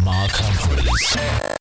Mark Humphries.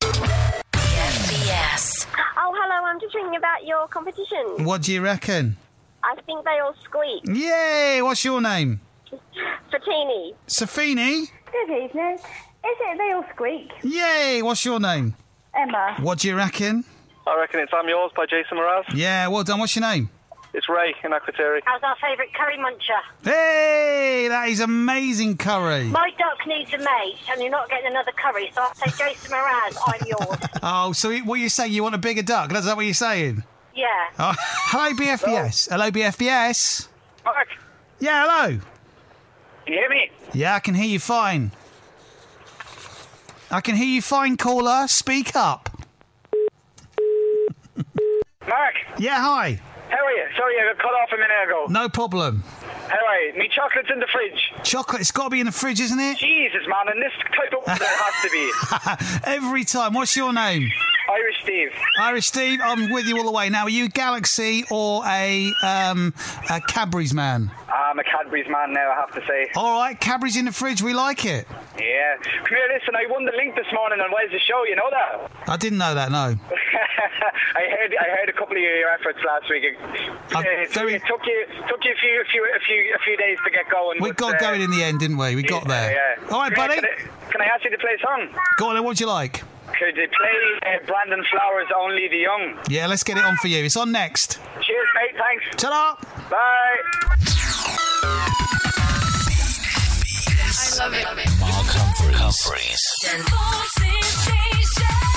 FBS. Oh, hello, I'm just ringing about your competition. What do you reckon? I think they all squeak. Yay! What's your name? Fatini. Safini? Good evening. Is it they all squeak? Yay! What's your name? Emma. What do you reckon? I reckon it's I'm Yours by Jason Mraz. Yeah, well done. What's your name? It's Ray in Akrotiri. How's our favourite curry muncher? Hey! That is amazing curry. My duck needs a mate, and you're not getting another curry, so I'll say Jason Mraz, I'm yours. Oh, so what you say? You want a bigger duck? Is that what you're saying? Yeah. Oh, hello, BFBS. Hello, BFBS. Mark, Yeah, hello. can you hear me? Yeah, I can hear you fine. I can hear you fine, caller. Speak up. Mark, Yeah, hi. how are you? Sorry, I got cut off a minute ago. No problem. How are you? Me chocolate's in the fridge. Chocolate, it's got to be in the fridge, isn't it? Jesus, man, and this type of weather it has to be. Every time. What's your name? Irish Steve. Irish Steve, I'm with you all the way. Now, are you Galaxy or a Cadbury's man? I'm a Cadbury's man now, I have to say. All right, Cadbury's in the fridge. We like it. Yeah. Come here, listen, I won the link this morning on Where's the Show, you know that? I didn't know that, no. I heard a couple of your efforts last week. It took you a few days to get going. We got going in the end, didn't we? We got there. Yeah. All right, buddy. Can I ask you to play a song? Go on then, what do you like? Could you play Brandon Flowers' Only the Young? Yeah, let's get it on for you. It's on next. Cheers, mate. Thanks. Ta-da! Bye. I love it. Mark Humphries. Sensation.